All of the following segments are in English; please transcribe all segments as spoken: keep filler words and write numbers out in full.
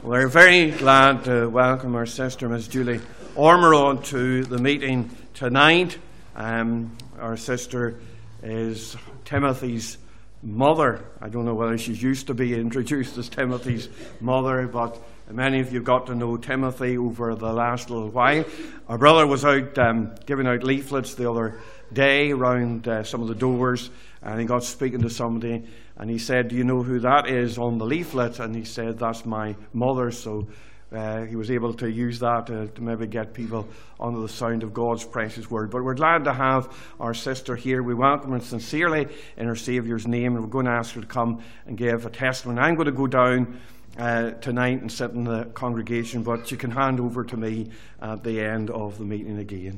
We're very glad to welcome our sister, Miss Julie Ormerod, to the meeting tonight. Um, our sister is Timothy's mother. I don't know whether she's used to be introduced as Timothy's mother, but many of you got to know Timothy over the last little while. Our brother was out um, giving out leaflets the other day around uh, some of the doors, and he got speaking to somebody, and he said, "Do you know who that is on the leaflet?" And he said, "That's my mother." So uh, he was able to use that to, to maybe get people under the sound of God's precious word. But we're glad to have our sister here. We welcome her sincerely in her Saviour's name, and we're going to ask her to come and give a testimony. I'm going to go down uh, tonight and sit in the congregation, but you can hand over to me at the end of the meeting again.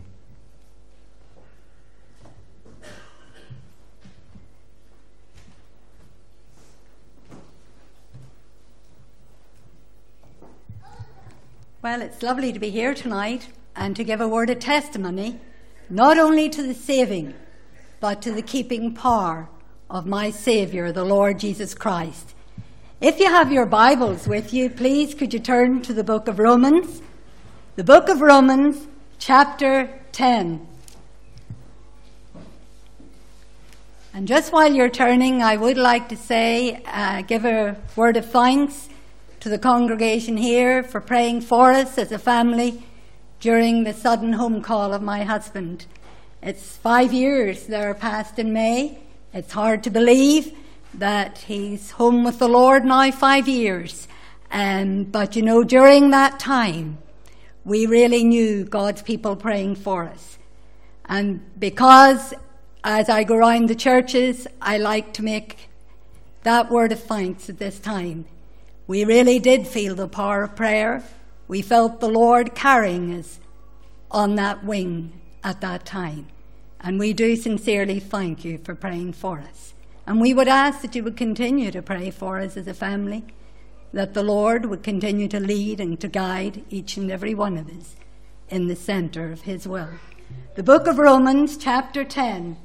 Well, it's lovely to be here tonight and to give a word of testimony, not only to the saving, but to the keeping power of my Saviour, the Lord Jesus Christ. If you have your Bibles with you, please could you turn to the book of Romans, the book of Romans, chapter ten. And just while you're turning, I would like to say, uh, give a word of thanks to the congregation here for praying for us as a family during the sudden home call of my husband. It's five years that are passed in May. It's hard to believe that he's home with the Lord now, five years. Um, but you know, during that time, we really knew God's people praying for us. And because as I go around the churches, I like to make that word of thanks at this time. We really did feel the power of prayer. We felt the Lord carrying us on that wing at that time. And we do sincerely thank you for praying for us. And we would ask that you would continue to pray for us as a family, that the Lord would continue to lead and to guide each and every one of us in the centre of his will. The book of Romans, chapter ten,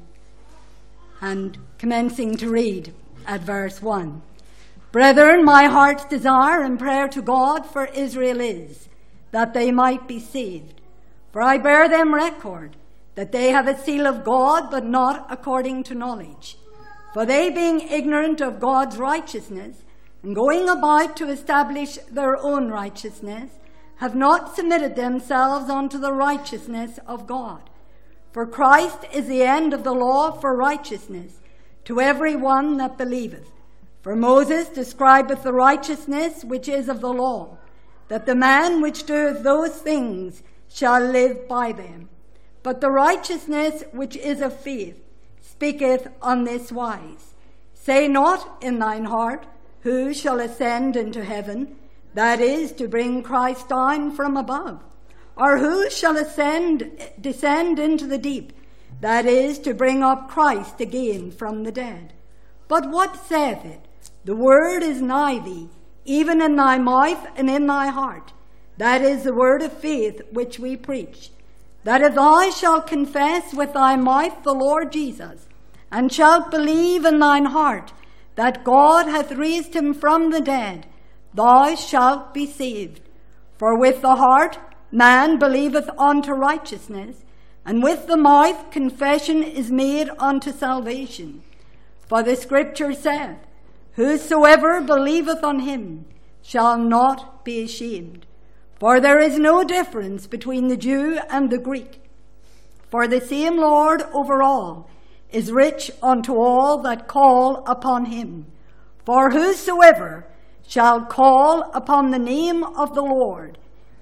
and commencing to read at verse one. Brethren, my heart's desire and prayer to God for Israel is that they might be saved. For I bear them record that they have a seal of God, but not according to knowledge. For they, being ignorant of God's righteousness, and going about to establish their own righteousness, have not submitted themselves unto the righteousness of God. For Christ is the end of the law for righteousness to every one that believeth. For Moses describeth the righteousness which is of the law, that the man which doeth those things shall live by them. But the righteousness which is of faith speaketh on this wise. Say not in thine heart, who shall ascend into heaven, that is, to bring Christ down from above? Or who shall ascend, descend into the deep, that is, to bring up Christ again from the dead? But what saith it? The word is nigh thee, even in thy mouth and in thy heart. That is the word of faith which we preach. That if thou shalt confess with thy mouth the Lord Jesus, and shalt believe in thine heart that God hath raised him from the dead, thou shalt be saved. For with the heart man believeth unto righteousness, and with the mouth confession is made unto salvation. For the scripture saith, whosoever believeth on him shall not be ashamed. For there is no difference between the Jew and the Greek. For the same Lord over all is rich unto all that call upon him. For whosoever shall call upon the name of the Lord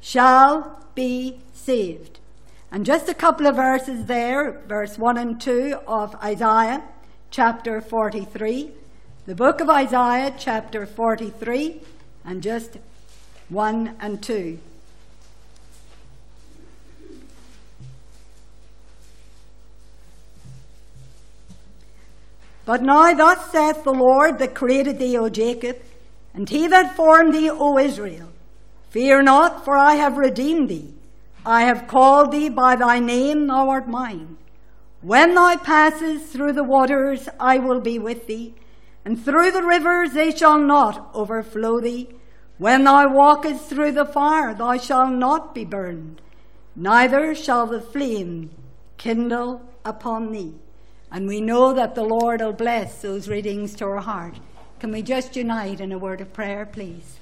shall be saved. And just a couple of verses there, verse one and two of Isaiah chapter forty-three. The book of Isaiah, chapter forty-three, and just one and two. But now thus saith the Lord that created thee, O Jacob, and he that formed thee, O Israel, fear not, for I have redeemed thee. I have called thee by thy name, thou art mine. When thou passest through the waters, I will be with thee, and through the rivers they shall not overflow thee. When thou walkest through the fire, thou shalt not be burned, neither shall the flame kindle upon thee. And we know that the Lord will bless those readings to our heart. Can we just unite in a word of prayer, please?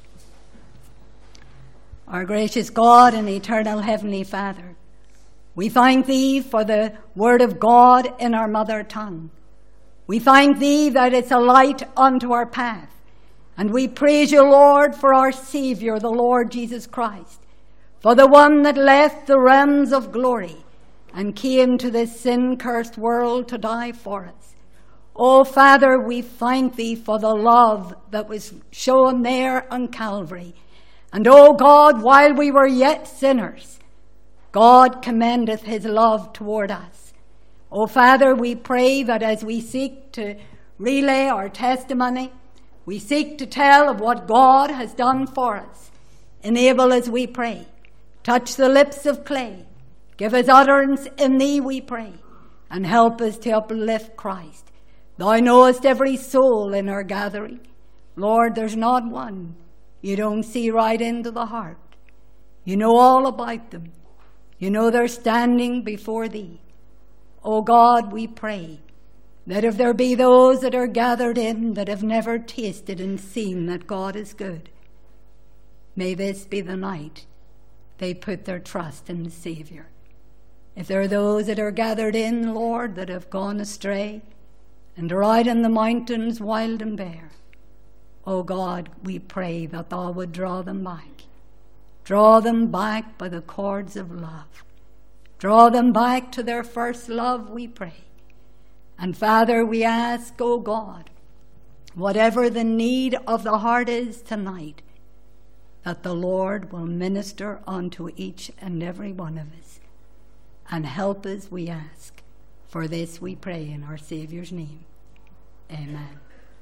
Our gracious God and eternal Heavenly Father, we thank Thee for the Word of God in our mother tongue. We thank Thee that it's a light unto our path. And we praise You, Lord, for our Saviour, the Lord Jesus Christ, for the one that left the realms of glory and came to this sin-cursed world to die for us. Oh, Father, we thank Thee for the love that was shown there on Calvary. And, oh God, while we were yet sinners, God commendeth His love toward us. Oh, Father, we pray that as we seek to relay our testimony, we seek to tell of what God has done for us. Enable us, we pray. Touch the lips of clay. Give us utterance in Thee, we pray. And help us to uplift Christ. Thou knowest every soul in our gathering. Lord, there's not one You don't see right into the heart. You know all about them. You know they're standing before Thee. Oh God, we pray that if there be those that are gathered in that have never tasted and seen that God is good, may this be the night they put their trust in the Saviour. If there are those that are gathered in, Lord, that have gone astray and are out in the mountains wild and bare, oh God, we pray that Thou would draw them back. Draw them back by the cords of love. Draw them back to their first love, we pray. And Father, we ask, oh God, whatever the need of the heart is tonight, that the Lord will minister unto each and every one of us. And help us, we ask. For this we pray in our Saviour's name. Amen.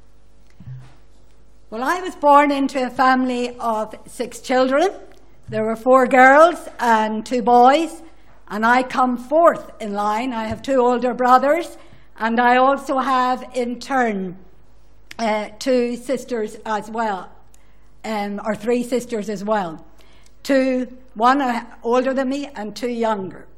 Well, I was born into a family of six children. There were four girls and two boys, and I come fourth in line. I have two older brothers, and I also have, in turn, uh, two sisters as well, um, or three sisters as well. Two, one older than me and two younger.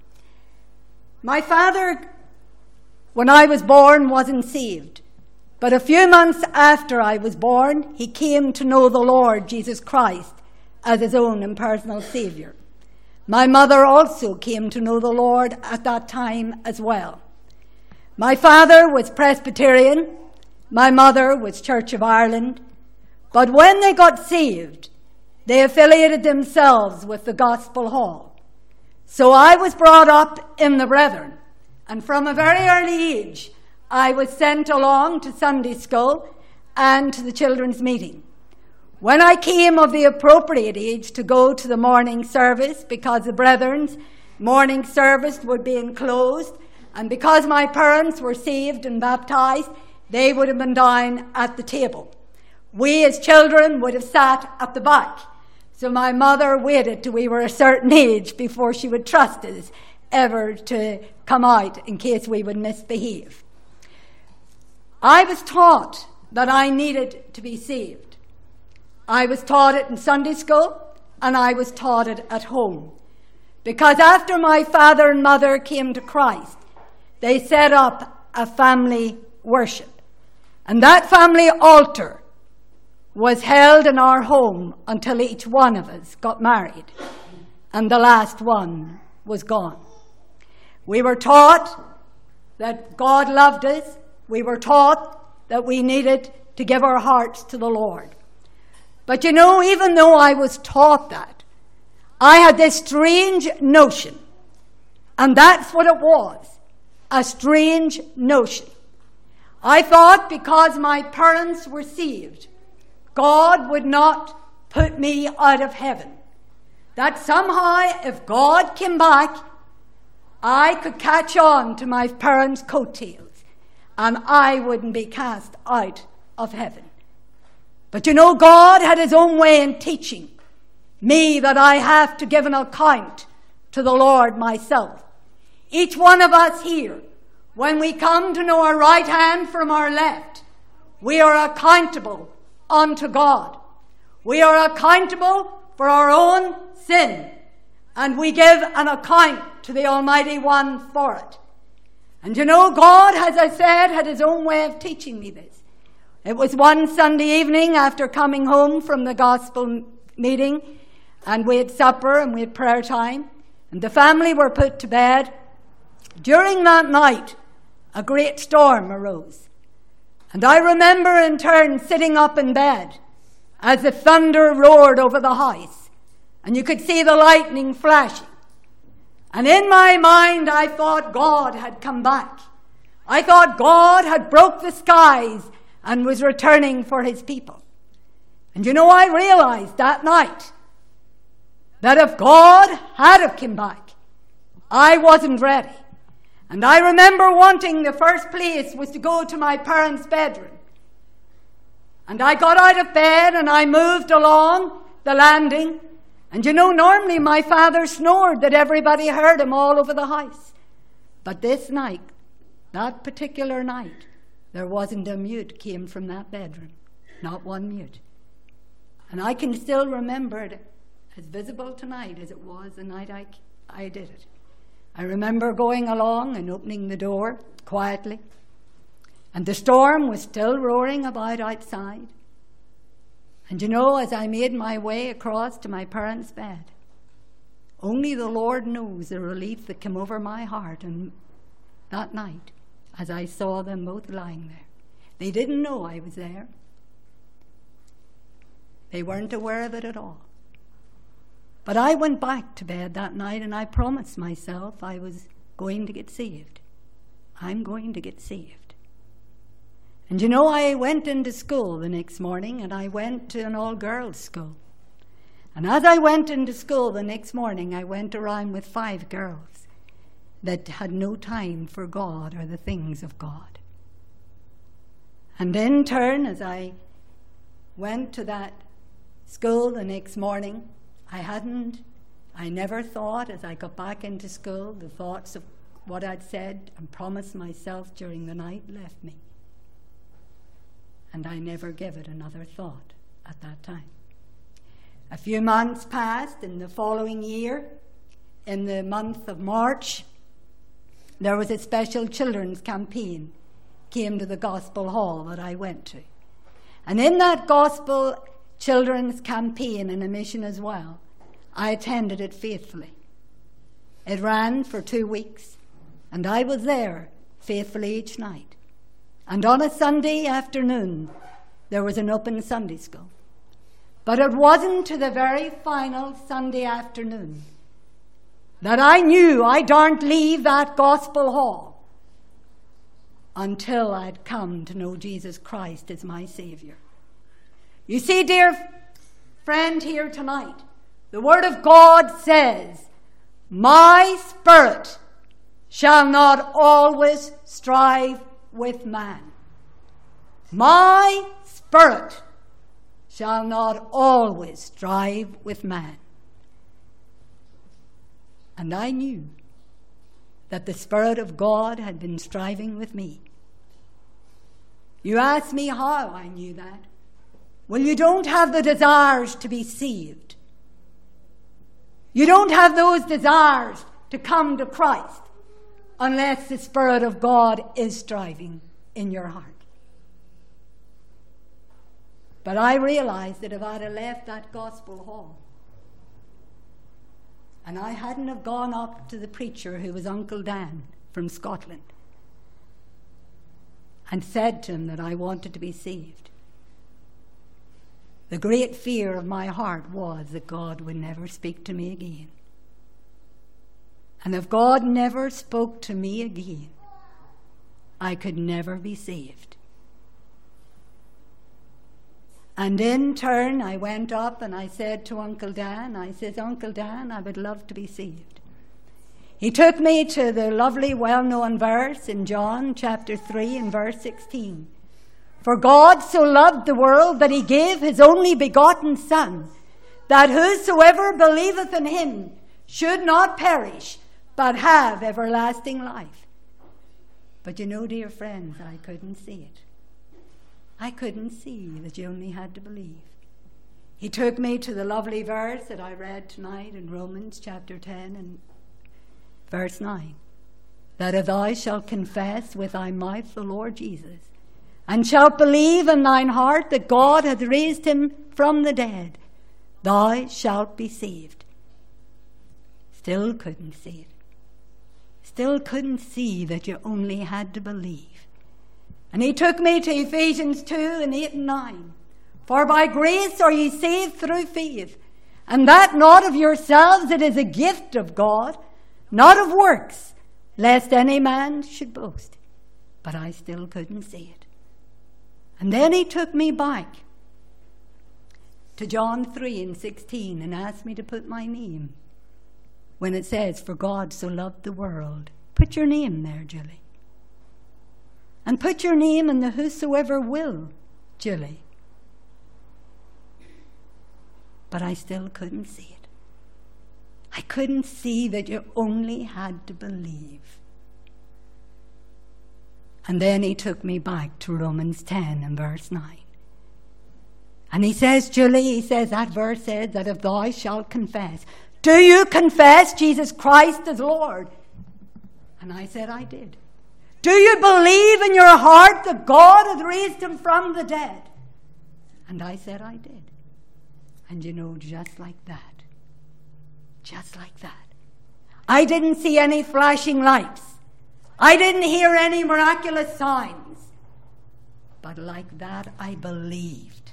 My father, when I was born, wasn't saved. But a few months after I was born, he came to know the Lord Jesus Christ as his own and personal Saviour. My mother also came to know the Lord at that time as well. My father was Presbyterian. My mother was Church of Ireland. But when they got saved, they affiliated themselves with the Gospel Hall. So I was brought up in the Brethren, and from a very early age, I was sent along to Sunday school and to the children's meeting. When I came of the appropriate age to go to the morning service, because the Brethren's morning service would be enclosed, and because my parents were saved and baptized, they would have been down at the table. We as children would have sat at the back. So my mother waited till we were a certain age before she would trust us ever to come out in case we would misbehave. I was taught that I needed to be saved. I was taught it in Sunday school, and I was taught it at home. Because after my father and mother came to Christ, they set up a family worship. And that family altar was held in our home until each one of us got married, and the last one was gone. We were taught that God loved us. We were taught that we needed to give our hearts to the Lord. But you know, even though I was taught that, I had this strange notion, and that's what it was, a strange notion. I thought because my parents were saved, God would not put me out of heaven. That somehow, if God came back, I could catch on to my parents' coattails, and I wouldn't be cast out of heaven. But you know, God had his own way in teaching me that I have to give an account to the Lord myself. Each one of us here, when we come to know our right hand from our left, we are accountable unto God. We are accountable for our own sin, and we give an account to the Almighty One for it. And you know, God, as I said, had his own way of teaching me this. It was one Sunday evening after coming home from the gospel meeting, and we had supper and we had prayer time, and the family were put to bed. During that night, a great storm arose. And I remember in turn sitting up in bed as the thunder roared over the house, and you could see the lightning flashing. And in my mind, I thought God had come back. I thought God had broke the skies and was returning for his people. And you know, I realized that night that if God had have come back, I wasn't ready. And I remember wanting, the first place was to go to my parents' bedroom. And I got out of bed and I moved along the landing. And you know, normally my father snored that everybody heard him all over the house. But this night, that particular night, there wasn't a mute came from that bedroom. Not one mute. And I can still remember it as visible tonight as it was the night I, I did it. I remember going along and opening the door quietly. And the storm was still roaring about outside. And you know, as I made my way across to my parents' bed, only the Lord knows the relief that came over my heart and that night as I saw them both lying there. They didn't know I was there. They weren't aware of it at all. But I went back to bed that night and I promised myself I was going to get saved. I'm going to get saved. And you know, I went into school the next morning, and I went to an all-girls school. And as I went into school the next morning, I went around with five girls that had no time for God or the things of God. And in turn, as I went to that school the next morning, I hadn't, I never thought as I got back into school, the thoughts of what I'd said and promised myself during the night left me. And I never gave it another thought at that time. A few months passed. In the following year, in the month of March, there was a special children's campaign came to the Gospel Hall that I went to. And in that Gospel Children's campaign and a mission as well, I attended it faithfully. It ran for two weeks, and I was there faithfully each night. And on a Sunday afternoon, there was an open Sunday school. But it wasn't to the very final Sunday afternoon that I knew I daren't leave that Gospel Hall until I'd come to know Jesus Christ as my Saviour. You see, dear friend here tonight, the Word of God says, "My spirit shall not always strive with man." My spirit shall not always strive with man. And I knew that the Spirit of God had been striving with me. You ask me how I knew that. Well, you don't have the desires to be saved. You don't have those desires to come to Christ unless the Spirit of God is striving in your heart. But I realized that if I'd have left that Gospel Hall and I hadn't have gone up to the preacher who was Uncle Dan from Scotland and said to him that I wanted to be saved, the great fear of my heart was that God would never speak to me again. And if God never spoke to me again, I could never be saved. And in turn, I went up and I said to Uncle Dan, I says, "Uncle Dan, I would love to be saved." He took me to the lovely, well-known verse in John chapter three and verse sixteen. "For God so loved the world that he gave his only begotten Son, that whosoever believeth in him should not perish, but have everlasting life." But you know, dear friends, I couldn't see it. I couldn't see that you only had to believe. He took me to the lovely verse that I read tonight in Romans chapter ten and verse nine. That if thou shalt confess with thy mouth the Lord Jesus, and shalt believe in thine heart that God hath raised him from the dead, thou shalt be saved. Still couldn't see it. Still couldn't see that you only had to believe. And he took me to Ephesians two and eight and nine. For by grace are ye saved through faith, and that not of yourselves, it is a gift of God, not of works, lest any man should boast. But I still couldn't see it. And then he took me back to John three and sixteen and asked me to put my name when it says, for God so loved the world. Put your name there, Julie. And put your name in the whosoever will, Julie. But I still couldn't see it. I couldn't see that you only had to believe. And then he took me back to Romans ten and verse nine. And he says, Julie, he says, that verse says that if thou shalt confess, do you confess Jesus Christ as Lord? And I said, I did. Do you believe in your heart that God hath raised him from the dead? And I said, I did. And you know, just like that, just like that, I didn't see any flashing lights. I didn't hear any miraculous signs. But like that, I believed.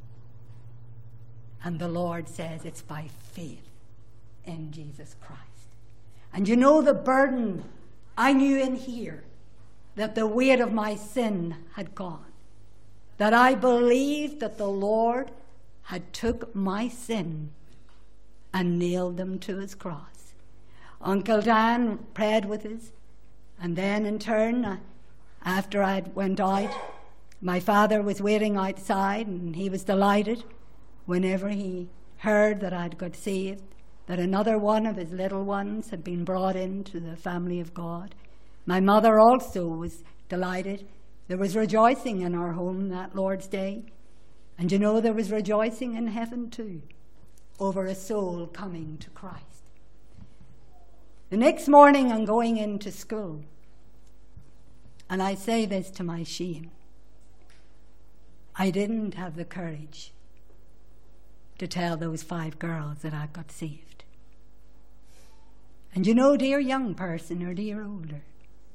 And the Lord says it's by faith in Jesus Christ. And you know the burden I knew in here, that the weight of my sin had gone. That I believed that the Lord had took my sin and nailed them to his cross. Uncle Dan prayed with us, and then in turn, after I went out, my father was waiting outside, and he was delighted whenever he heard that I'd got saved, that another one of his little ones had been brought into the family of God. My mother also was delighted. There was rejoicing in our home that Lord's Day. And you know, there was rejoicing in heaven too, over a soul coming to Christ. The next morning I'm going into school, and I say this to my shame. I didn't have the courage to tell those five girls that I got saved. And you know, dear young person or dear older,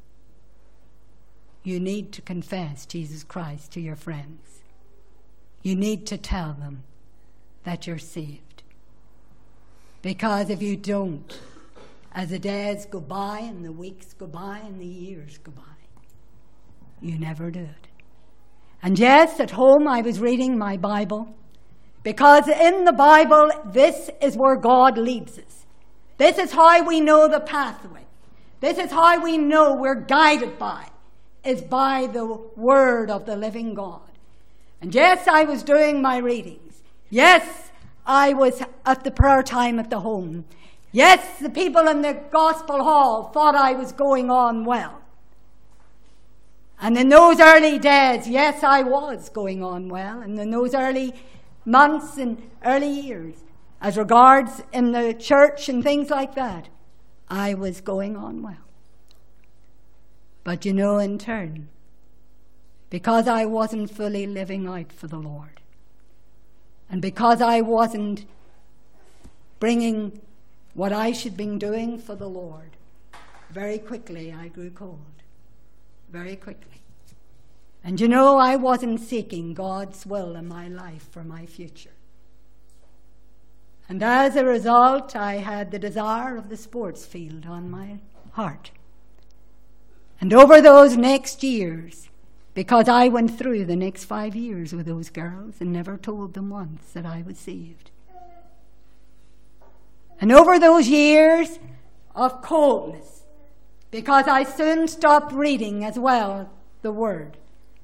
you need to confess Jesus Christ to your friends. You need to tell them that you're saved. Because if you don't, as the days go by and the weeks go by and the years go by, you never do it. And yes, at home I was reading my Bible, because in the Bible, this is where God leads us. This is how we know the pathway. This is how we know we're guided by, is by the word of the living God. And yes, I was doing my readings. Yes, I was at the prayer time at the home. Yes, the people in the gospel hall thought I was going on well. And in those early days, yes, I was going on well. And in those early months and early years, as regards in the church and things like that, I was going on well. But you know, in turn, because I wasn't fully living out for the Lord, and because I wasn't bringing what I should have been doing for the Lord, very quickly I grew cold. Very quickly. And you know, I wasn't seeking God's will in my life for my future. And as a result, I had the desire of the sports field on my heart. And over those next years, because I went through the next five years with those girls and never told them once that I was saved. And over those years of coldness, because I soon stopped reading as well the Word.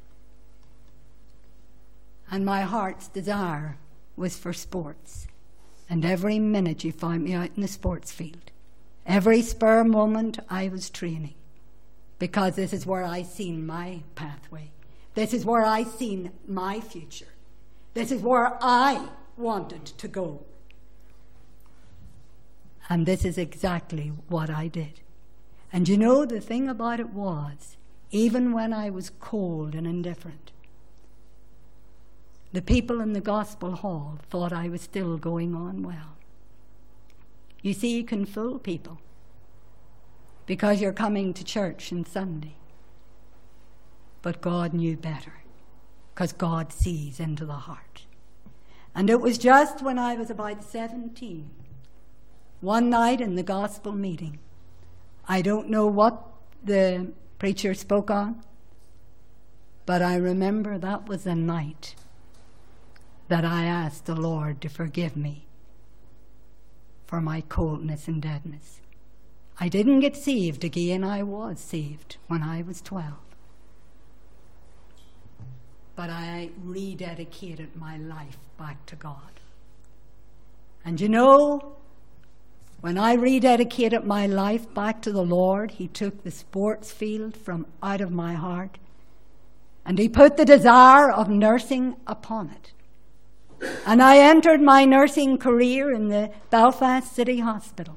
And my heart's desire was for sports. And every minute you found me out in the sports field. Every spare moment I was training. Because this is where I seen my pathway. This is where I seen my future. This is where I wanted to go. And this is exactly what I did. And you know, the thing about it was, even when I was cold and indifferent, the people in the gospel hall thought I was still going on well. You see, you can fool people because you're coming to church on Sunday. But God knew better, because God sees into the heart. And it was just when I was about seventeen, one night in the gospel meeting, I don't know what the preacher spoke on, but I remember that was the night that I asked the Lord to forgive me for my coldness and deadness. I didn't get saved again. I was saved when I was twelve. But I rededicated my life back to God. And you know, when I rededicated my life back to the Lord, He took the sports field from out of my heart, and He put the desire of nursing upon it. And I entered my nursing career in the Belfast City Hospital.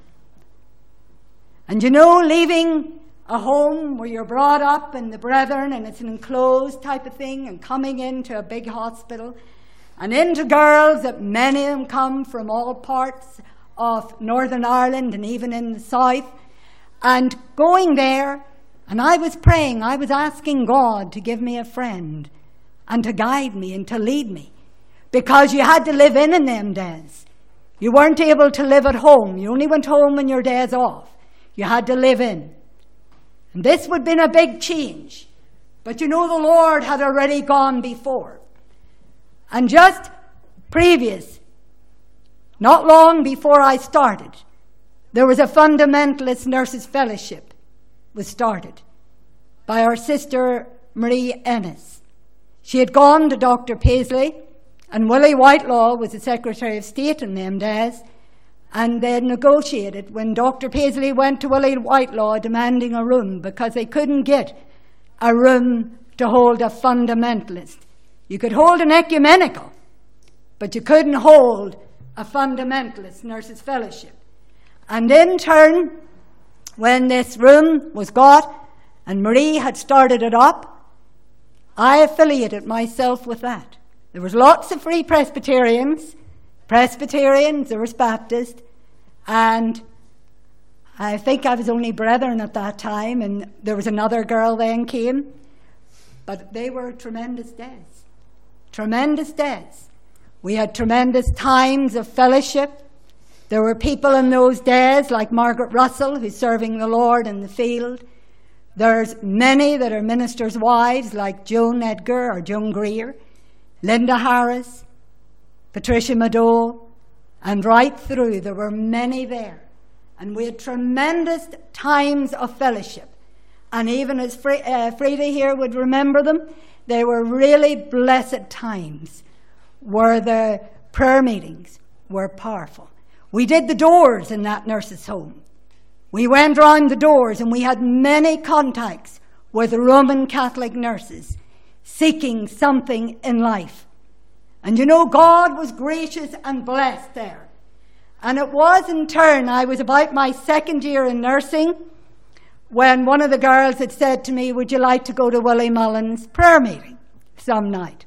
And you know, leaving a home where you're brought up and the brethren, and it's an enclosed type of thing, and coming into a big hospital, and into girls that many of them come from all parts of Northern Ireland and even in the south, and going there, and I was praying, I was asking God to give me a friend and to guide me and to lead me, because you had to live in in them days. You weren't able to live at home. You only went home when your days off. You had to live in. And this would have been a big change. But you know, the Lord had already gone before. And just previous, not long before I started, there was a fundamentalist nurses fellowship was started by our sister Marie Ennis. She had gone to Doctor Paisley, and Willie Whitelaw was the Secretary of State in them days, and they had negotiated when Doctor Paisley went to Willie Whitelaw demanding a room, because they couldn't get a room to hold a fundamentalist. You could hold an ecumenical, but you couldn't hold a fundamentalist nurses fellowship. And in turn, when this room was got and Marie had started it up, I affiliated myself with that. There was lots of Free Presbyterians, Presbyterians, there was Baptist, and I think I was only brethren at that time, and there was another girl then came, but they were tremendous days, tremendous days. We had tremendous times of fellowship. There were people in those days like Margaret Russell, who's serving the Lord in the field. There's many that are ministers' wives like Joan Edgar or Joan Greer, Linda Harris, Patricia Mado, and right through there were many there. And we had tremendous times of fellowship. And even as Fre- uh, Frida here would remember them, they were really blessed times where the prayer meetings were powerful. We did the doors in that nurse's home. We went round the doors and we had many contacts with Roman Catholic nurses seeking something in life. And you know, God was gracious and blessed there. And it was in turn, I was about my second year in nursing when one of the girls had said to me, would you like to go to Willie Mullen's prayer meeting some night?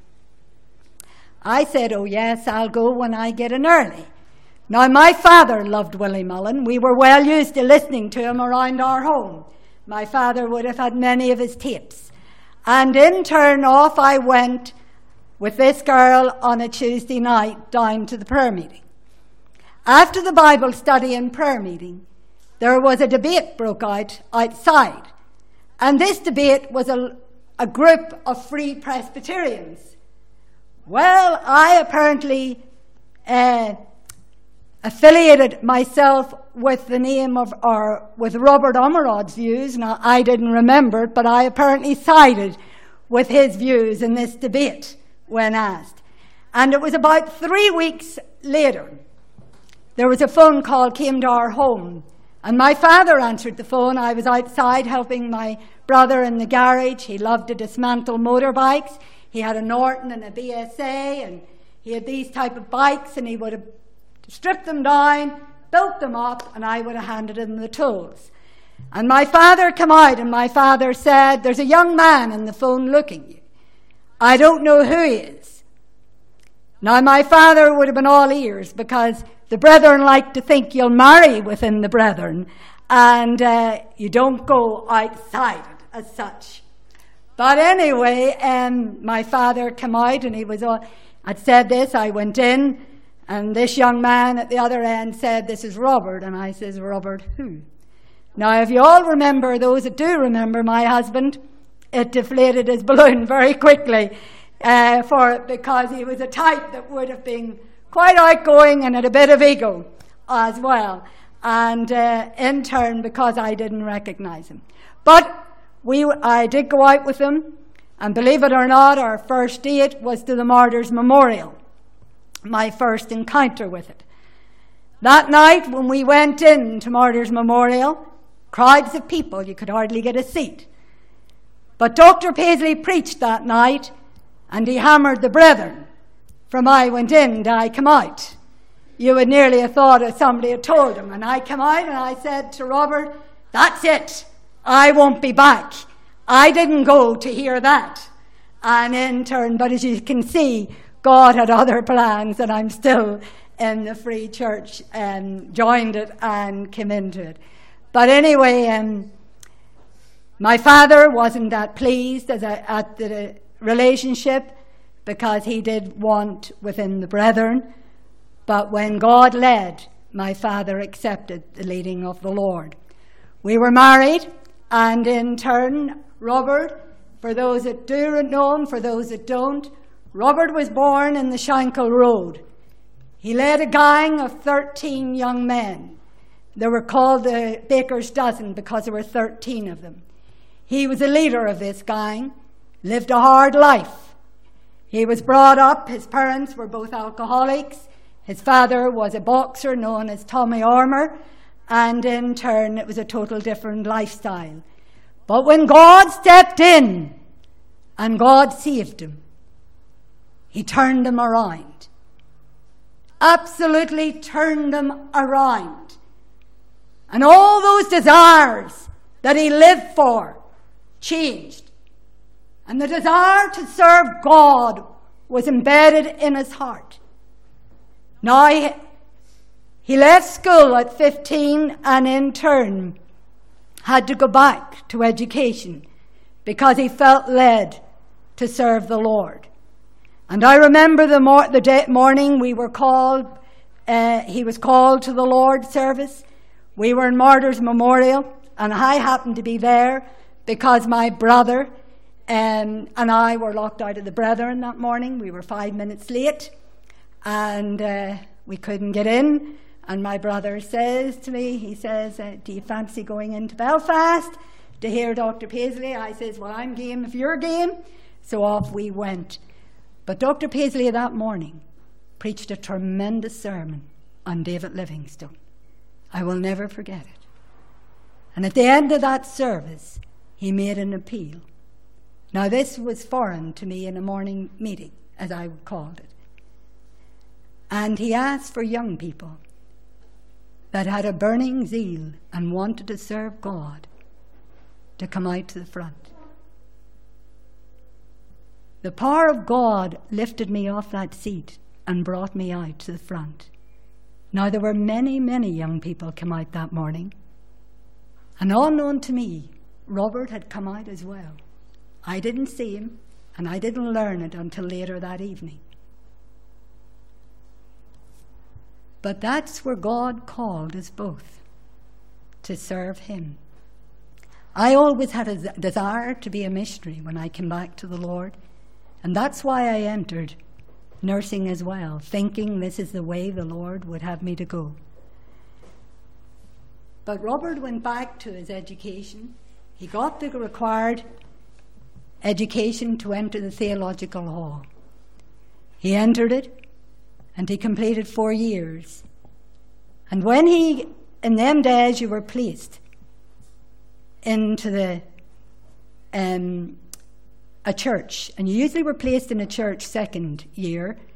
I said, oh yes, I'll go when I get in early. Now, my father loved Willie Mullen. We were well used to listening to him around our home. My father would have had many of his tapes. And in turn, off I went with this girl on a Tuesday night down to the prayer meeting. After the Bible study and prayer meeting, there was a debate broke out outside. And this debate was a, a group of Free Presbyterians. Well, I apparently uh, affiliated myself with the name of, or with Robert Omerod's views. Now, I didn't remember it, but I apparently sided with his views in this debate when asked. And it was about three weeks later, there was a phone call came to our home. And my father answered the phone. I was outside helping my brother in the garage. He loved to dismantle motorbikes. He had a Norton and a B S A, and He had these type of bikes, and he would have stripped them down, built them up, and I would have handed him the tools. And my father came out, and my father said, "There's a young man on the phone looking at you. I don't know who he is." Now, my father would have been all ears, because the brethren like to think you'll marry within the brethren, and uh, you don't go outside it as such. But anyway, um, my father came out, and he was all, I'd said this, I went in, and this young man at the other end said, "This is Robert." And I says, "Robert who?" Now, if you all remember, those that do remember my husband, it deflated his balloon very quickly, uh, for because he was a type that would have been quite outgoing and had a bit of ego as well. And uh, in turn, because I didn't recognize him. But we, I did go out with him, and believe it or not, our first date was to the Martyrs' Memorial, my first encounter with it. That night, when we went in to Martyrs' Memorial, crowds of people, you could hardly get a seat. But Doctor Paisley preached that night, and he hammered the brethren. From I went in to I come out. You would nearly have thought if somebody had told him. And I came out and I said to Robert, "That's it. I won't be back." I didn't go to hear that. And in turn, but as you can see, God had other plans, and I'm still in the Free Church and joined it and came into it. But anyway, um, my father wasn't that pleased as I, at the relationship, because he did want within the brethren. But when God led, my father accepted the leading of the Lord. We were married, and in turn, Robert, for those that do know him, for those that don't, Robert was born in the Shankill Road. He led a gang of thirteen young men. They were called the Baker's Dozen because there were thirteen of them. He was a leader of this gang, lived a hard life. He was brought up, his parents were both alcoholics. His father was a boxer known as Tommy Armour, and in turn it was a total different lifestyle. But when God stepped in and God saved him, he turned him around. Absolutely turned him around. And all those desires that he lived for changed. And the desire to serve God was embedded in his heart. Now, he, he left school at fifteen, and in turn had to go back to education because he felt led to serve the Lord. And I remember the, mor- the day, morning we were called, uh, he was called to the Lord service. We were in Martyrs' Memorial, and I happened to be there because my brother um, and I were locked out of the brethren that morning. We were five minutes late, and uh, we couldn't get in. And my brother says to me, he says, uh, "Do you fancy going into Belfast to hear Doctor Paisley?" I says, "Well, I'm game if you're game." So off we went. But Doctor Paisley that morning preached a tremendous sermon on David Livingstone. I will never forget it. And at the end of that service, he made an appeal. Now, this was foreign to me in a morning meeting, as I called it. And he asked for young people that had a burning zeal and wanted to serve God to come out to the front. The power of God lifted me off that seat and brought me out to the front. Now, there were many, many young people come out that morning. And unknown to me, Robert had come out as well. I didn't see him, and I didn't learn it until later that evening. But that's where God called us both, to serve him. I always had a desire to be a missionary when I came back to the Lord, and that's why I entered nursing as well, thinking this is the way the Lord would have me to go. But Robert went back to his education. He got the required education to enter the theological hall. He entered it, and he completed four years. And when he, in them days, you were placed into the um, a church, and you usually were placed in a church second year,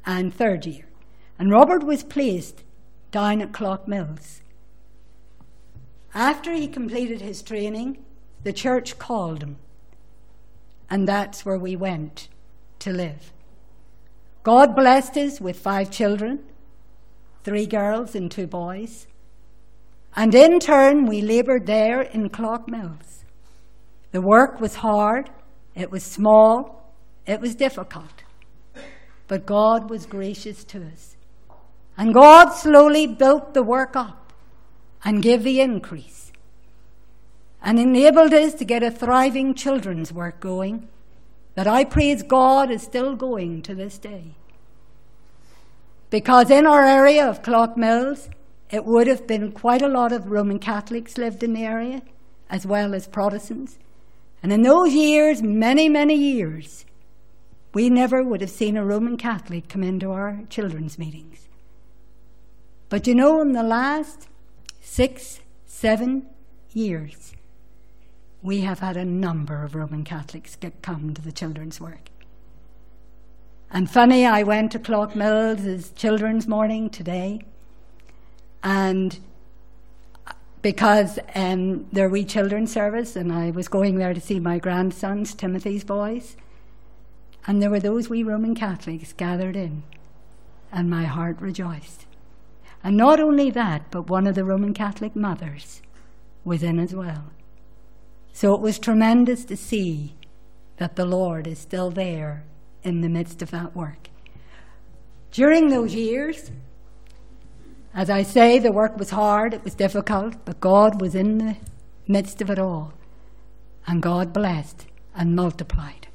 and third year. And Robert was placed down at Clough-Mills. After he completed his training, the church called him, and that's where we went to live. God blessed us with five children, three girls and two boys, and in turn we laboured there in Clough-Mills. The work was hard, it was small, it was difficult, but God was gracious to us. And God slowly built the work up and gave the increase and enabled us to get a thriving children's work going that I praise God is still going to this day. Because in our area of Clough-Mills, it would have been quite a lot of Roman Catholics lived in the area, as well as Protestants. And in those years, many, many years, we never would have seen a Roman Catholic come into our children's meetings. But you know, in the last six, seven years, we have had a number of Roman Catholics get come to the children's work. And funny, I went to Clough-Mills' children's morning today, and because um, their wee children's service, and I was going there to see my grandsons, Timothy's boys, and there were those wee Roman Catholics gathered in, and my heart rejoiced. And not only that, but one of the Roman Catholic mothers was in as well. So it was tremendous to see that the Lord is still there in the midst of that work. During those years, as I say, the work was hard, it was difficult, but God was in the midst of it all. And God blessed and multiplied.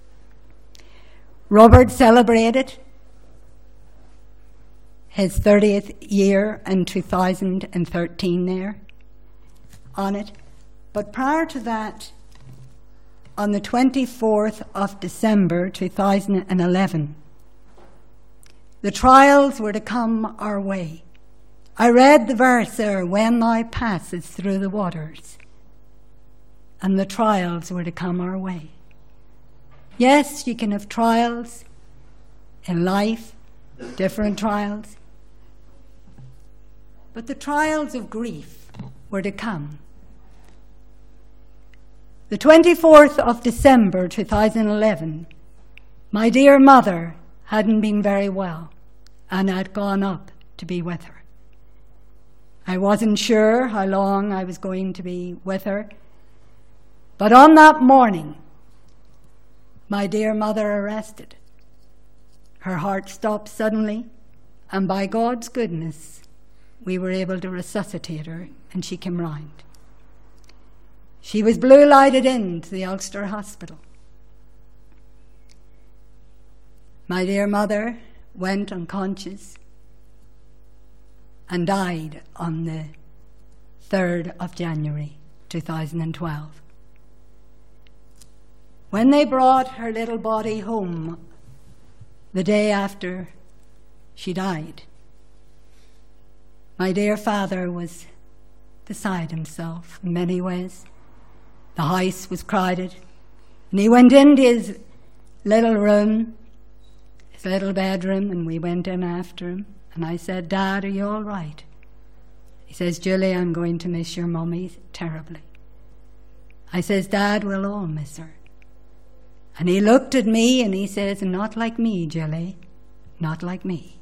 Robert celebrated his thirtieth year in two thousand thirteen there on it. But prior to that, on the twenty-fourth of December two thousand eleven, the trials were to come our way. I read the verse there, when thou passest through the waters, and the trials were to come our way. Yes, you can have trials in life, different trials, but the trials of grief were to come. The twenty-fourth of December two thousand eleven, my dear mother hadn't been very well and I'd gone up to be with her. I wasn't sure how long I was going to be with her, but on that morning, my dear mother arrested. Her heart stopped suddenly, and by God's goodness, we were able to resuscitate her, and she came round. She was blue lighted into the Ulster Hospital. My dear mother went unconscious and died on the third of January two thousand twelve. When they brought her little body home the day after she died, my dear father was beside himself in many ways. The house was crowded, and he went into his little room, his little bedroom, and we went in after him. And I said, Dad, are you all right? He says, Julie, I'm going to miss your mummy terribly. I says, Dad, we'll all miss her. And he looked at me and he says, not like me, Julie, not like me.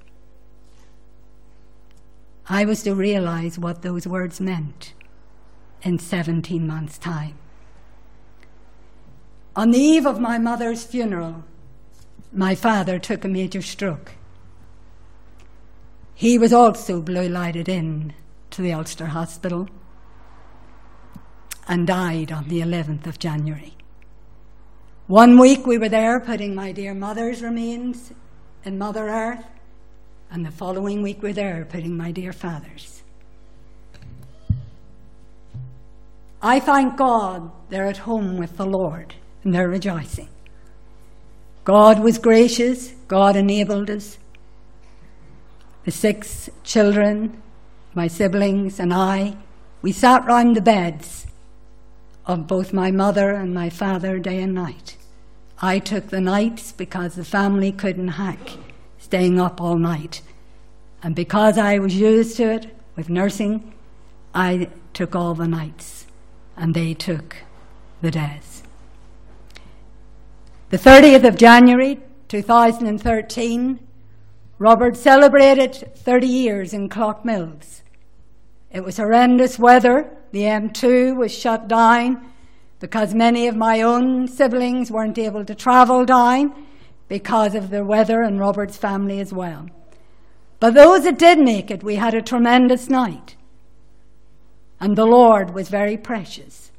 I was to realize what those words meant in seventeen months' time. On the eve of my mother's funeral, my father took a major stroke. He was also blue lighted in to the Ulster Hospital and died on the eleventh of January. One week we were there putting my dear mother's remains in Mother Earth, and the following week we were there putting my dear father's. I thank God they're at home with the Lord and they're rejoicing. God was gracious, God enabled us. The six children, my siblings and I, we sat round the beds of both my mother and my father day and night. I took the nights because the family couldn't hack staying up all night. And because I was used to it with nursing, I took all the nights and they took the days. The thirtieth of January two thousand thirteen, Robert celebrated thirty years in Clough-Mills. It was horrendous weather. The M two was shut down because many of my own siblings weren't able to travel down because of the weather, and Robert's family as well. But those that did make it, we had a tremendous night. And the Lord was very precious.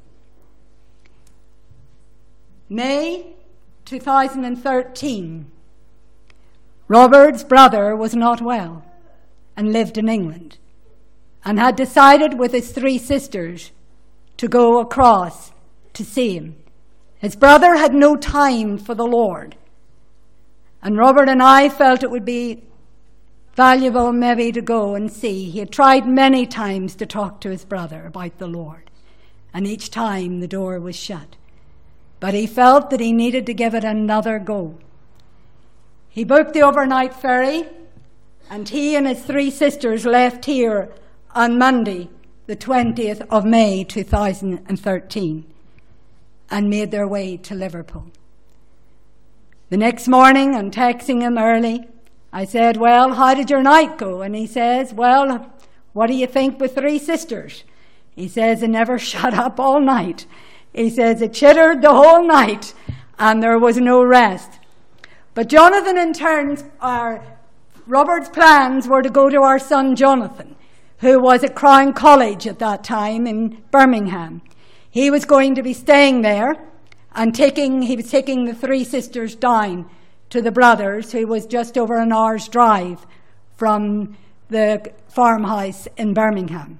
May two thousand thirteen, Robert's brother was not well and lived in England, and had decided with his three sisters to go across to see him. His brother had no time for the Lord, and Robert and I felt it would be valuable maybe to go and see. He had tried many times to talk to his brother about the Lord, and each time the door was shut. But he felt that he needed to give it another go. He booked the overnight ferry, and he and his three sisters left here on Monday, the twentieth of May two thousand thirteen, and made their way to Liverpool. The next morning, on texting him early, I said, "Well, how did your night go?" And he says, "Well, what do you think with three sisters?" He says, "They never shut up all night." He says, "It chittered the whole night and there was no rest." But Jonathan, in turn, our, Robert's plans were to go to our son Jonathan, who was at Crown College at that time in Birmingham. He was going to be staying there and taking, he was taking the three sisters down to the brothers, who was just over an hour's drive from the farmhouse in Birmingham.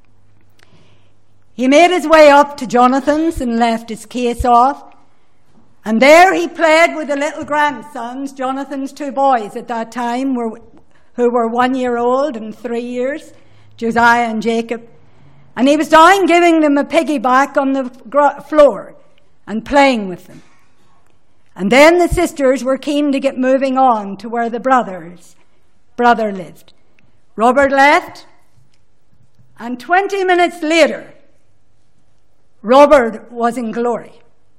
He made his way up to Jonathan's and left his case off. And there he played with the little grandsons, Jonathan's two boys at that time, were, who were one year old and three years, Josiah and Jacob. And he was down giving them a piggyback on the floor and playing with them. And then the sisters were keen to get moving on to where the brothers, brother lived. Robert left, and twenty minutes later, Robert was in glory.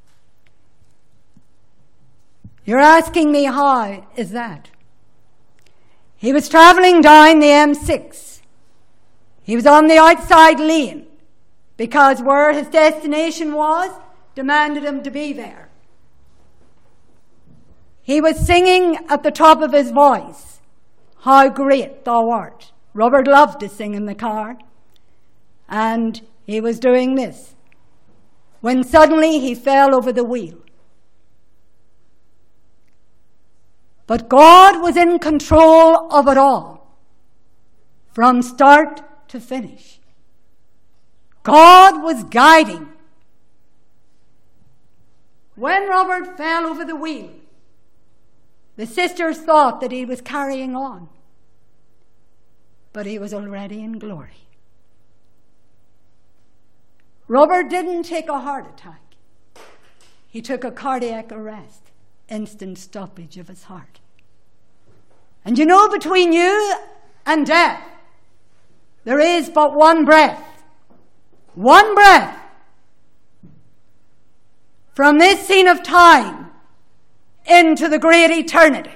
You're asking me, how is that? He was travelling down the M six. He was on the outside lane because where his destination was demanded him to be there. He was singing at the top of his voice, "How great thou art." Robert loved to sing in the car. And he was doing this, when suddenly he fell over the wheel. But God was in control of it all, from start to finish. God was guiding. When Robert fell over the wheel, the sisters thought that he was carrying on, but he was already in glory. Robert didn't take a heart attack. He took a cardiac arrest, instant stoppage of his heart. And you know, between you and death, there is but one breath. One breath. From this scene of time into the great eternity.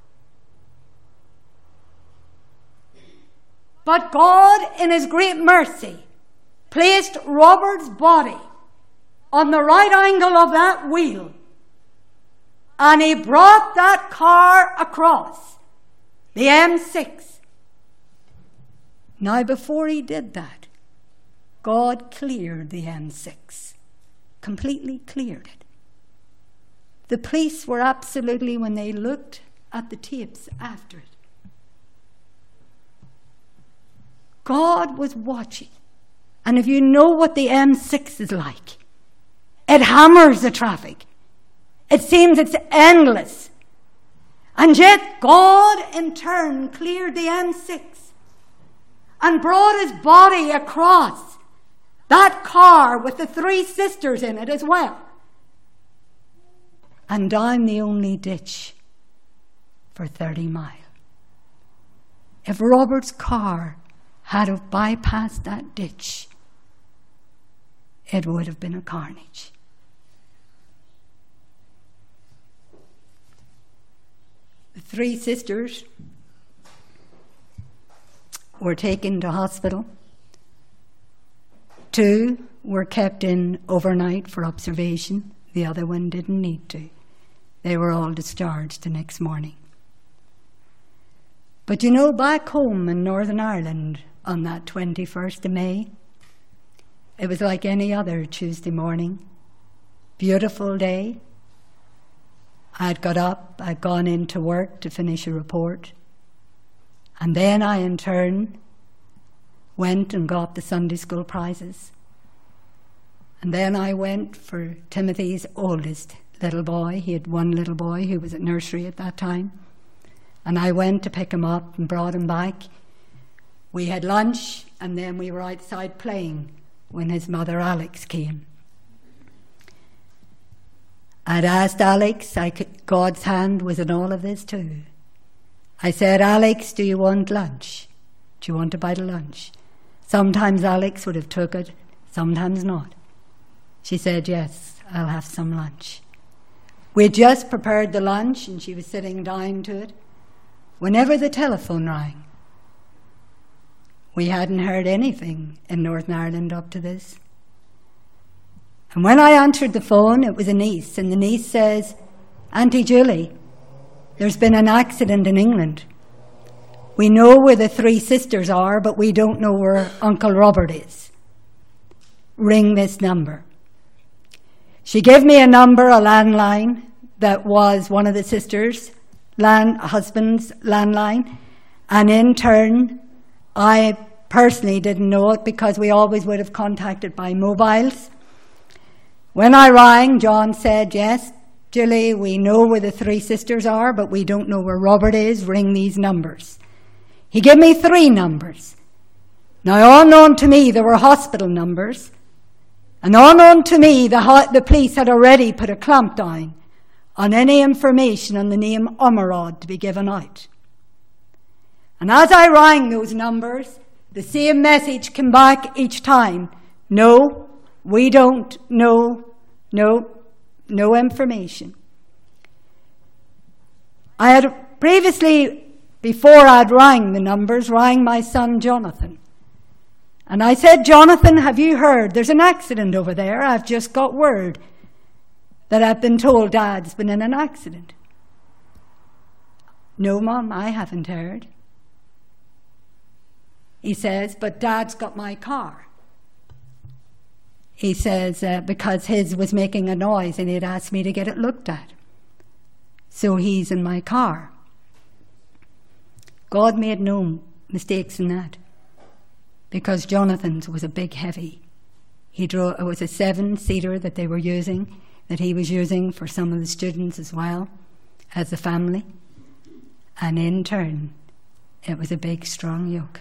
But God, in his great mercy, placed Robert's body on the right angle of that wheel, and he brought that car across the M six. Now, before he did that, God cleared the M six, completely cleared it. The police were absolutely, when they looked at the tapes after it, God was watching. And if you know what the M six is like, it hammers the traffic. It seems it's endless. And yet God in turn cleared the M six and brought his body across that car with the three sisters in it as well, and down the only ditch for thirty miles. if Robert's car had have bypassed that ditch, it would have been a carnage. The three sisters were taken to hospital. Two were kept in overnight for observation. The other one didn't need to. They were all discharged the next morning. But you know, back home in Northern Ireland on that twenty-first of May, it was like any other Tuesday morning. Beautiful day. I'd got up, I'd gone into work to finish a report. And then I, in turn, went and got the Sunday school prizes. And then I went for Timothy's oldest little boy. He had one little boy who was at nursery at that time. And I went to pick him up and brought him back. We had lunch, and then we were outside playing when his mother Alex came. I'd asked Alex, I could, God's hand was in all of this too. I said, Alex, do you want lunch? Do you want a bite of lunch? Sometimes Alex would have took it, sometimes not. She said, yes, I'll have some lunch. We'd just prepared the lunch and she was sitting down to it. Whenever the telephone rang, we hadn't heard anything in Northern Ireland up to this. And when I answered the phone, it was a niece, and the niece says, Auntie Julie, there's been an accident in England. We know where the three sisters are, but we don't know where Uncle Robert is. Ring this number. She gave me a number, a landline, that was one of the sisters' land, husband's landline, and in turn, I personally didn't know it because we always would have contacted by mobiles. When I rang, John said, yes, Julie, we know where the three sisters are, but we don't know where Robert is. Ring these numbers. He gave me three numbers. Now, unknown to me, there were hospital numbers. And unknown to me, the, ho- the police had already put a clamp down on any information on the name Umarod to be given out. And as I rang those numbers, the same message came back each time. No, we don't know, no, no information. I had previously, before I'd rang the numbers, rang my son Jonathan. And I said, Jonathan, have you heard? There's an accident over there. I've just got word that I've been told Dad's been in an accident. No, Mum, I haven't heard. He says, but Dad's got my car. He says, uh, because his was making a noise and he'd asked me to get it looked at. So he's in my car. God made no mistakes in that. Because Jonathan's was a big heavy. He drove, it was a seven-seater that they were using, that he was using for some of the students as well, as a family. And in turn, it was a big, strong yoke.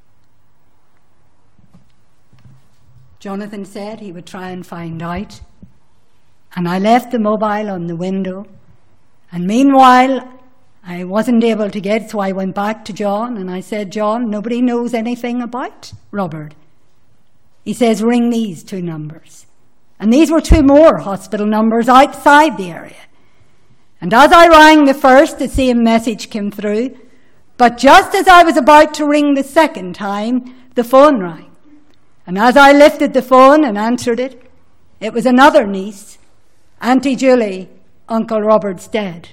Jonathan said he would try and find out. And I left the mobile on the window. And meanwhile, I wasn't able to get it, so I went back to John and I said, John, nobody knows anything about Robert. He says, ring these two numbers. And these were two more hospital numbers outside the area. And as I rang the first, the same message came through. But just as I was about to ring the second time, the phone rang. And as I lifted the phone and answered it, it was another niece, Auntie Julie, Uncle Robert's dead.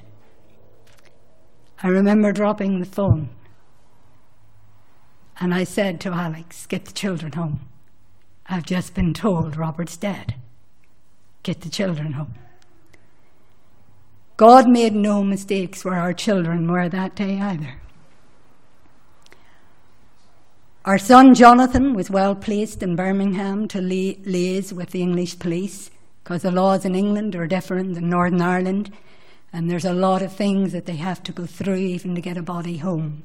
I remember dropping the phone. And I said to Alex, get the children home. I've just been told Robert's dead. Get the children home. God made no mistakes where our children were that day either. Our son Jonathan was well placed in Birmingham to liaise with the English police because the laws in England are different than Northern Ireland, and there's a lot of things that they have to go through even to get a body home.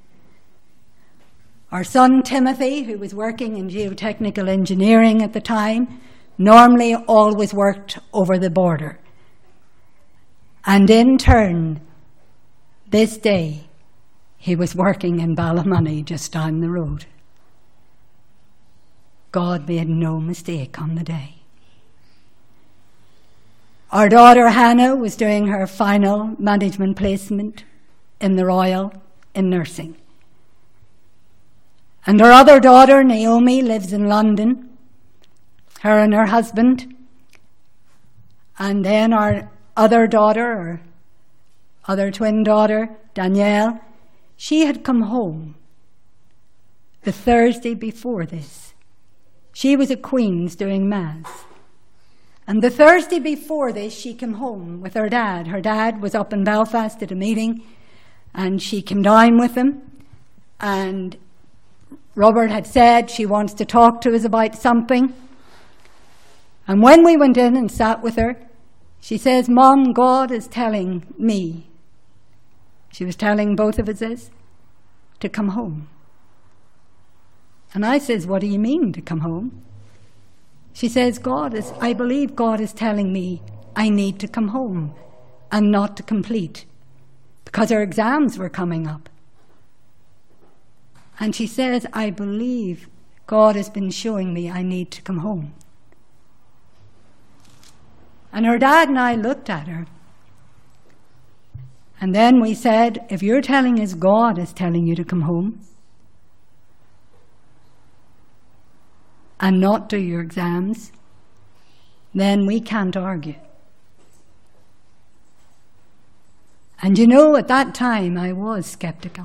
Our son Timothy, who was working in geotechnical engineering at the time, normally always worked over the border. And in turn, this day, he was working in Ballymoney just down the road. God made no mistake on the day. Our daughter Hannah was doing her final management placement in the Royal in nursing. And her other daughter, Naomi, lives in London, her and her husband. And then our other daughter, or other twin daughter, Danielle, she had come home the Thursday before this. She was at Queen's doing Mass. And the Thursday before this, she came home with her dad. Her dad was up in Belfast at a meeting, and she came down with him. And Robert had said she wants to talk to us about something. And when we went in and sat with her, she says, Mom, God is telling me, she was telling both of us this, to come home. And I says, what do you mean to come home? She says, God is, I believe God is telling me I need to come home and not to complete, because her exams were coming up. And she says, I believe God has been showing me I need to come home. And her dad and I looked at her. And then we said, if you're telling us God is telling you to come home and not do your exams, then we can't argue. And you know, at that time I was skeptical.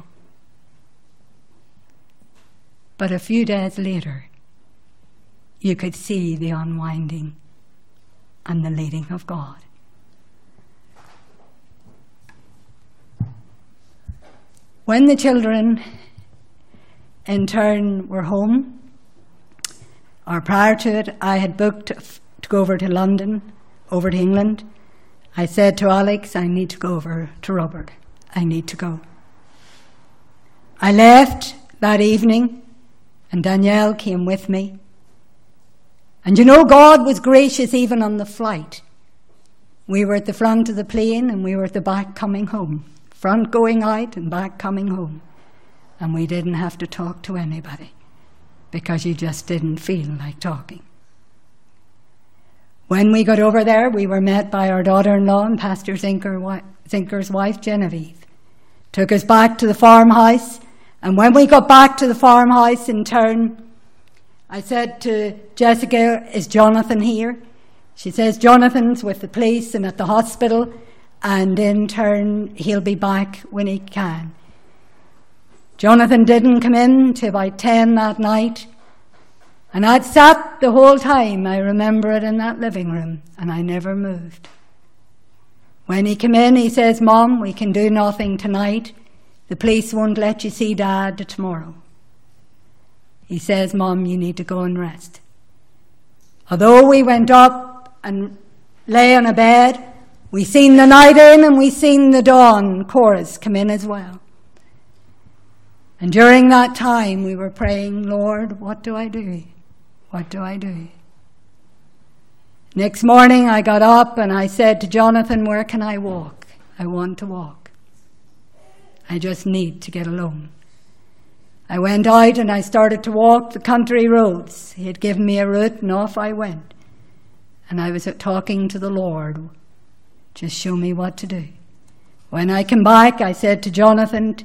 But a few days later, you could see the unwinding and the leading of God. When the children in turn were home, or prior to it, I had booked to go over to London, over to England. I said to Alex, I need to go over to Robert. I need to go. I left that evening, and Danielle came with me. And you know, God was gracious even on the flight. We were at the front of the plane and we were at the back coming home. Front going out and back coming home. And we didn't have to talk to anybody because you just didn't feel like talking. When we got over there, we were met by our daughter-in-law and Pastor Zinker, Zinker's wife, Genevieve. Took us back to the farmhouse. And when we got back to the farmhouse in turn, I said to Jessica, is Jonathan here? She says, Jonathan's with the police and at the hospital, and in turn, he'll be back when he can. Jonathan didn't come in till about ten that night, and I'd sat the whole time, I remember it, in that living room, and I never moved. When he came in, he says, Mom, we can do nothing tonight. The police won't let you see Dad tomorrow. He says, Mom, you need to go and rest. Although we went up and lay on a bed, we seen the night in and we seen the dawn chorus come in as well. And during that time we were praying, Lord, what do I do? What do I do? Next morning I got up and I said to Jonathan, where can I walk? I want to walk. I just need to get alone. I went out and I started to walk the country roads. He had given me a route and off I went. And I was talking to the Lord, just show me what to do. When I came back, I said to Jonathan,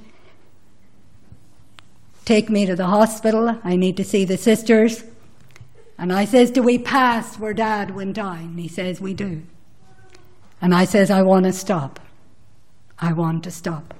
take me to the hospital. I need to see the sisters. And I says, do we pass where Dad went down? He says, we do. And I says, I want to stop. I want to stop.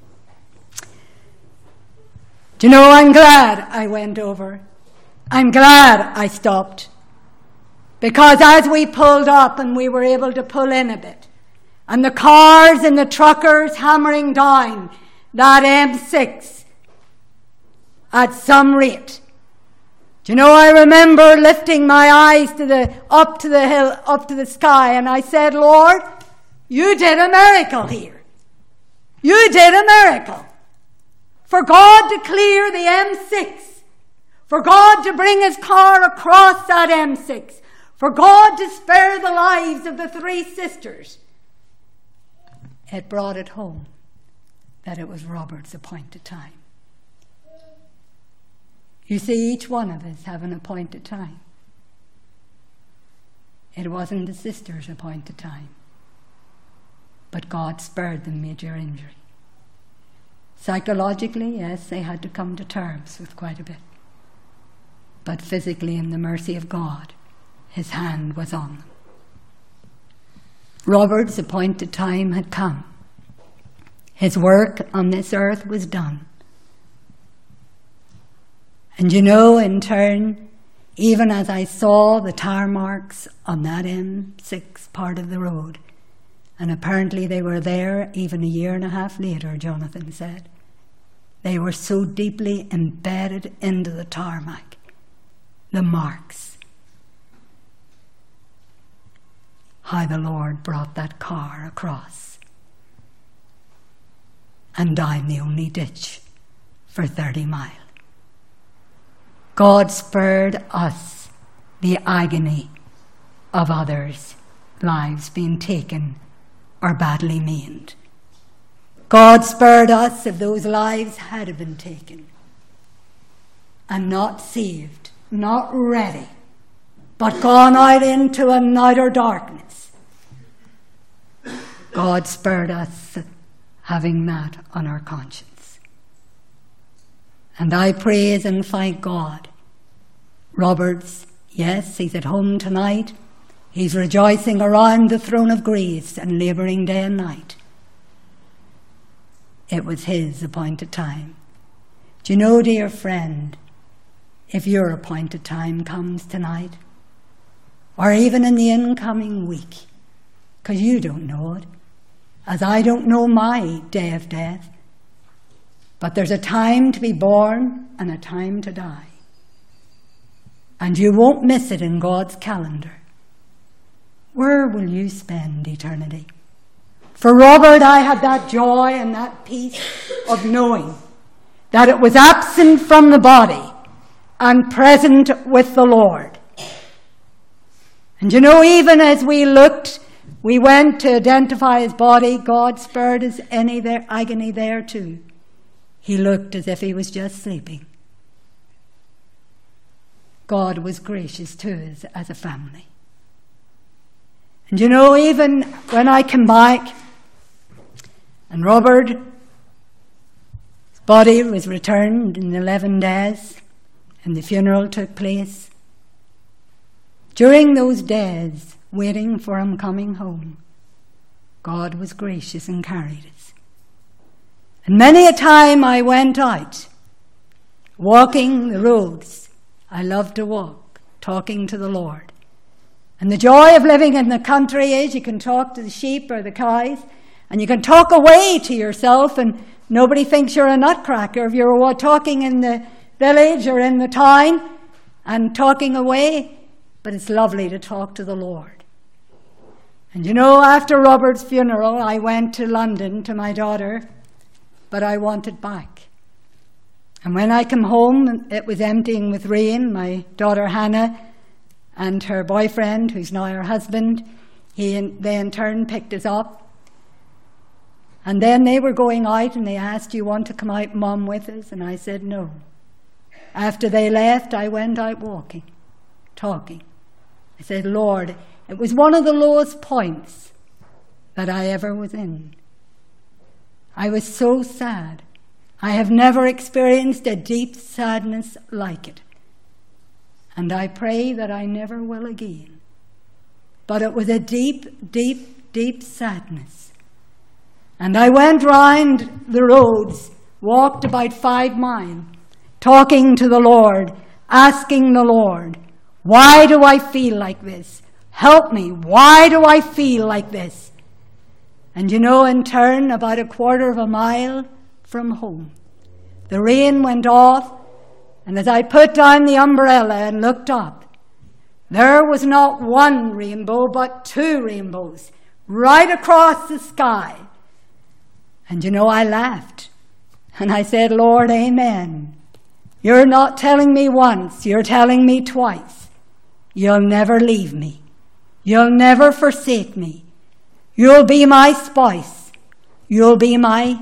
Do you know, I'm glad I went over. I'm glad I stopped. Because as we pulled up and we were able to pull in a bit, and the cars and the truckers hammering down that M six at some rate. Do you know, I remember lifting my eyes to the up to the hill, up to the sky, and I said, Lord, you did a miracle here. You did a miracle. For God to clear the M six, for God to bring his car across that M six, for God to spare the lives of the three sisters, it brought it home. that it was Robert's appointed time. You see, each one of us have an appointed time. It wasn't the sister's appointed time, but God spared them major injury. Psychologically, yes, they had to come to terms with quite a bit. But physically, in the mercy of God, his hand was on them. Robert's appointed time had come. His work on this earth was done. And you know, in turn, even as I saw the tar marks on that M six part of the road, and apparently they were there even a year and a half later, Jonathan said, they were so deeply embedded into the tarmac, the marks. How the Lord brought that car across and down the only ditch for thirty miles. God spared us the agony of others' lives being taken or badly maimed. God spared us if those lives had been taken and not saved, not ready, but gone out into an outer darkness. God spared us having that on our conscience. And I praise and thank God. Roberts, yes, he's at home tonight. He's rejoicing around the throne of grace and labouring day and night. It was his appointed time. Do you know, dear friend, if your appointed time comes tonight, or even in the incoming week, because you don't know it, as I don't know my day of death, but there's a time to be born and a time to die. And you won't miss it in God's calendar. Where will you spend eternity? For Robert, I had that joy and that peace of knowing that it was absent from the body and present with the Lord. And you know, even as we looked, we went to identify his body, God spared his any there, agony there too. He looked as if he was just sleeping. God was gracious to us as a family. And you know, even when I came back and Robert's body was returned in eleven days and the funeral took place, during those days, waiting for him coming home, God was gracious and carried us. And many a time I went out, walking the roads. I love to walk, talking to the Lord. And the joy of living in the country is you can talk to the sheep or the cows, and you can talk away to yourself, and nobody thinks you're a nutcracker if you're talking in the village or in the town and talking away. But it's lovely to talk to the Lord. And you know, after Robert's funeral, I went to London to my daughter, but I wanted back. And when I came home, it was emptying with rain. My daughter Hannah and her boyfriend, who's now her husband, he they in turn picked us up. And then they were going out and they asked, do you want to come out, Mum, with us? And I said no. After they left, I went out walking, talking. I said, Lord, it was one of the lowest points that I ever was in. I was so sad. I have never experienced a deep sadness like it. And I pray that I never will again. But it was a deep, deep, deep sadness. And I went round the roads, walked about five miles, talking to the Lord, asking the Lord, why do I feel like this? Help me. Why do I feel like this? And you know, in turn, about a quarter of a mile from home, the rain went off, and as I put down the umbrella and looked up, there was not one rainbow, but two rainbows, right across the sky. And you know, I laughed, and I said, Lord, amen. You're not telling me once, you're telling me twice. You'll never leave me. You'll never forsake me. You'll be my spouse. You'll be my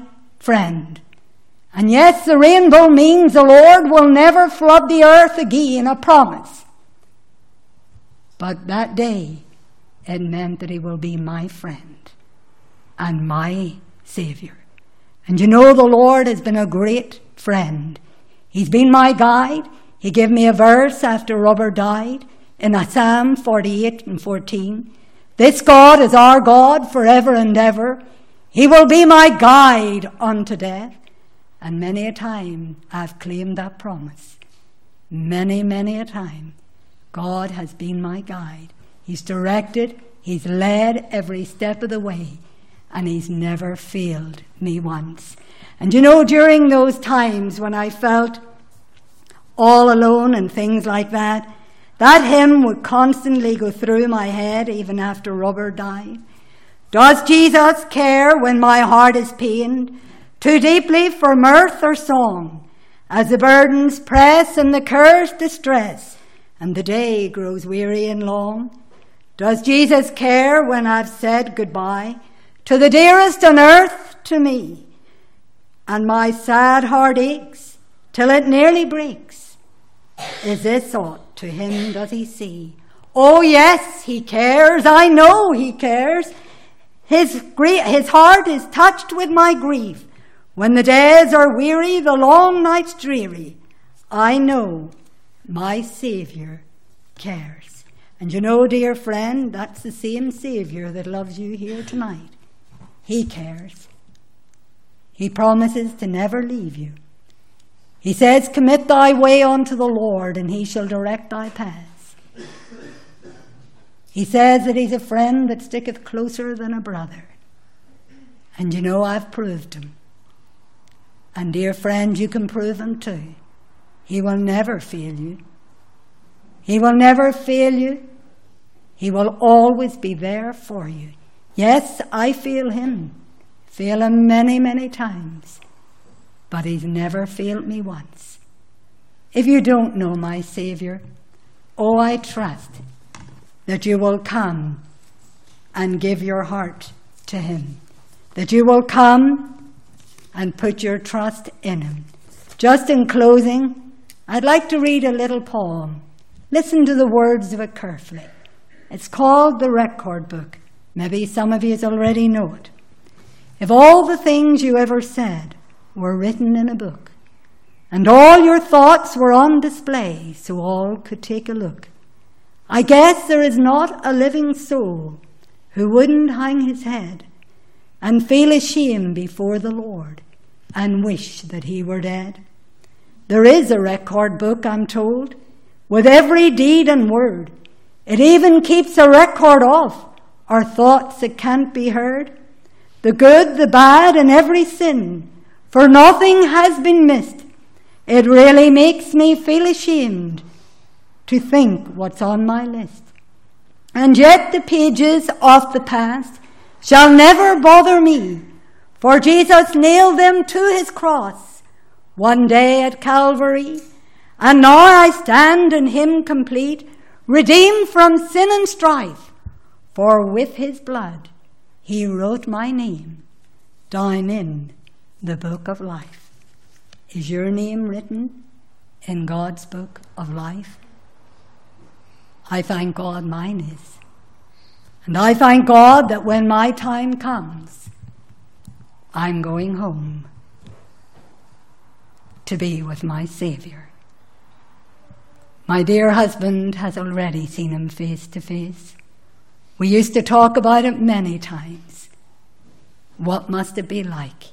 friend. And yes, the rainbow means the Lord will never flood the earth again, a promise. But that day, it meant that he will be my friend and my Saviour. And you know, the Lord has been a great friend. He's been my guide. He gave me a verse after Robert died in Psalm forty-eight and fourteen. This God is our God forever and ever. He will be my guide unto death. And many a time I've claimed that promise. Many, many a time God has been my guide. He's directed, he's led every step of the way, and he's never failed me once. And you know, during those times when I felt all alone and things like that, that hymn would constantly go through my head even after Robert died. Does Jesus care when my heart is pained too deeply for mirth or song, as the burdens press and the cares distress, and the day grows weary and long? Does Jesus care when I've said goodbye to the dearest on earth to me, and my sad heart aches till it nearly breaks? Is this aught to him does he see? Oh yes, he cares, I know he cares. His, gr- his heart is touched with my grief. When the days are weary, the long nights dreary, I know my Saviour cares. And you know, dear friend, that's the same Saviour that loves you here tonight. He cares. He promises to never leave you. He says, commit thy way unto the Lord, and he shall direct thy paths. He says that he's a friend that sticketh closer than a brother. And you know, I've proved him. And dear friend, you can prove him too. He will never fail you. He will never fail you. He will always be there for you. Yes, I fail him. Fail him many, many times. But he's never failed me once. If you don't know my Saviour, oh, I trust that you will come and give your heart to him. That you will come and put your trust in him. Just in closing, I'd like to read a little poem. Listen to the words of it carefully. It's called The Record Book. Maybe some of you already know it. If all the things you ever said were written in a book, and all your thoughts were on display so all could take a look, I guess there is not a living soul who wouldn't hang his head and feel ashamed before the Lord and wish that he were dead. There is a record book, I'm told, with every deed and word. It even keeps a record of our thoughts that can't be heard, the good, the bad, and every sin, for nothing has been missed. It really makes me feel ashamed to think what's on my list. And yet the pages of the past shall never bother me, for Jesus nailed them to his cross one day at Calvary, and now I stand in him complete, redeemed from sin and strife, for with his blood he wrote my name down in the book of life. Is your name written in God's book of life? I thank God mine is. And I thank God that when my time comes, I'm going home to be with my Saviour. My dear husband has already seen him face to face. We used to talk about it many times. What must it be like?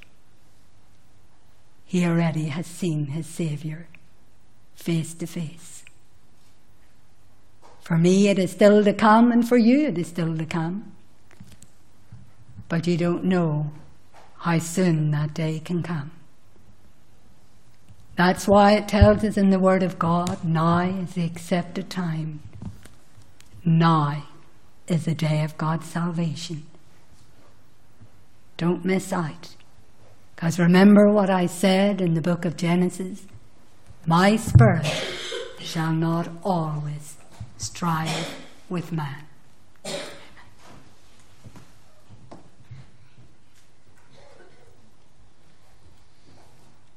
He already has seen his Saviour face to face. For me it is still to come, and for you it is still to come. But you don't know how soon that day can come. That's why it tells us in the Word of God, now is the accepted time. Now is the day of God's salvation. Don't miss out. Because remember what I said in the book of Genesis, my spirit shall not always strive with man.